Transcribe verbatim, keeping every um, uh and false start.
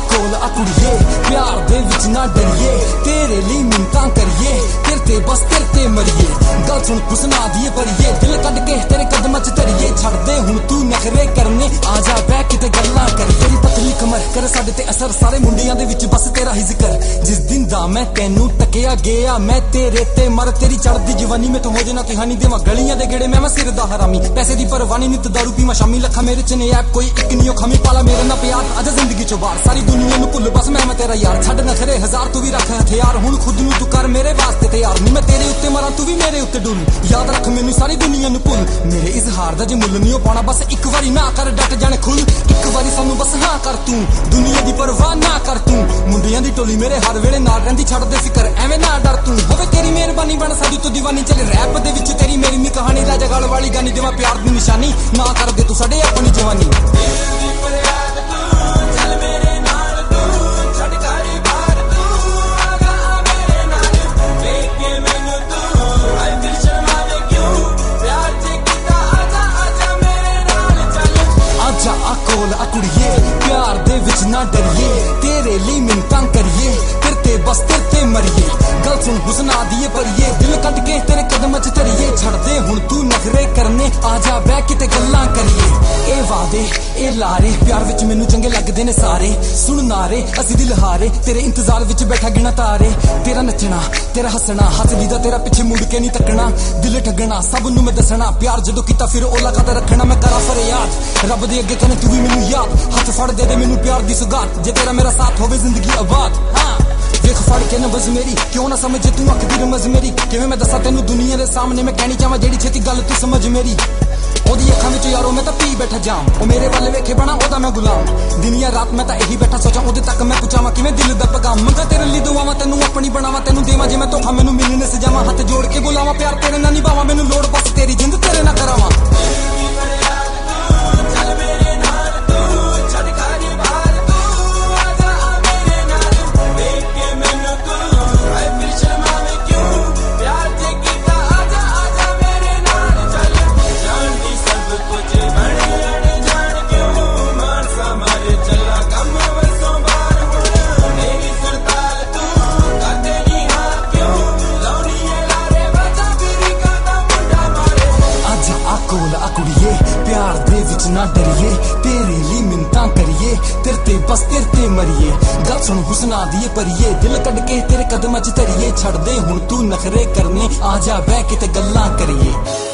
कोल आ कुड़िए प्यार दे विच ना डरिए तेरे लिए मिन्नतां करिए तेरे ते बस तेरे ते मरिए गल सुन हुस्ना दिए परिए दिल कड के तेरे कदमां च धरिए छड़ दे हुण तू नखरे करने आ जा बैठ किते गल्लां कर तेरी पतली कमर करे साडे ते असर सारे मुंडियां दे विच बस तेरा ही जिक्र जिस दिन दा मैं तैनू तकिया गया मैं तेरे ते मर तेरी चढ़दी जवानी में तो हो जाना कहानी देवा गलियां दे गेड़े मैं मैं सिर दा हरामी पैसे दी परवानी नित दारू पीवा शामी लखा मेरे च ने ऐप कोई इक नियो खमी पाला मेरे ना प्यार अज जिंदगी चो बाहर सारी दुनिया नू भुल बस मैं मैं तेरा यार छड़ नखरे हजार तू भी रख हथियार हुण खुद नू तू कर मेरे वास्ते तैयार नहीं मैं तेरे उत्ते मरां तू भी मेरे उत्ते डुल याद रख मैनू सारी दुनिया नू भुल मेरे इजहार दा जे मुल नहीं पाना बस एक बारी ना कर डट जाने खुल एक बारी सानू बस हाँ कर तू दुनिया दी परवाह ना कर तू मुंडियां दी टोली मेरे हर वेले नाल रहिंदी छड़ दे फिकर एवें ना डर तू होवे तेरी मेहरबानी बन साडू तू दीवानी चले रैप दे विच तेरी मेरी मी कहानी राजा गाल वाली गानी देवा प्यार दी निशानी ना कर दे तू साडे अपनी जवानी कोल आ कुड़िए प्यार दे विच ना डरिए तेरे लिए मिन्नतां करिए तेरे ते बस तेरे ते मरिए गल सुन हुस्ना दिए परिए दिल कट के तेरे कदमां च धरिए छड़ दे हुण तू नखरे करने आ जा बैठ किते गल्लां करिए ए वादे ए लारे प्यार विच मैनू चंगे लगदे ने सारे सुन नारे असी दिल हारे तेरे इंतजार विच बैठा गिना तारे तेरा नचना तेरा हसना हसदी दा तेरा पिछे मुड़ के नहीं तकना दिल ठगना सब नू मैं दसना प्यार जदों कीता फिर ओला कद रखना मैं करा फरियाद रब दे अगे कने तू भी मैनू याद हाथ फड़ दे दे मैनू प्यार दी सुगात जे तेरा मेरा साथ होवे जिंदगी आबाद हाँ देख फड़ के नबज मेरी क्यों ना समझे तू अख दी रमज मेरी किवें मैं दसा तेनू दुनिया दे सामने मैं कहनी चाहां जेड़ी छेती गल तू समझ मेरी ओदी अखां विच यारो मैं तां पी बैठा जाम ओ मेरे वाले वेखे बना ओदा मैं गुलाम दिन या रात मैं तां यही बैठा सोचा ओदे तक मैं पुछावां किवें दिल दा पैगाम मंगा तेरे लिए दुआवां तेनू अपनी बनावां तेनू देवां जे मैं धोखा मैनू मिलने सजावां हाथ जोड़ के बुलावां प्यार तेरे नाल निभावां मैनू लोड़ बस तेरी जिंद तेरे नाल करावां कोल आ कुड़िए प्यार दे विच ना डरिए तेरे लिए मिन्नतां करिए तेरे ते बस तेरे ते मरिए गल सुन हुस्ना दिए परिए दिल कड के तेरे कदमां च धरिए छड़ दे हुण तू नखरे करने आ जा बैठ किते गल्लां करिए।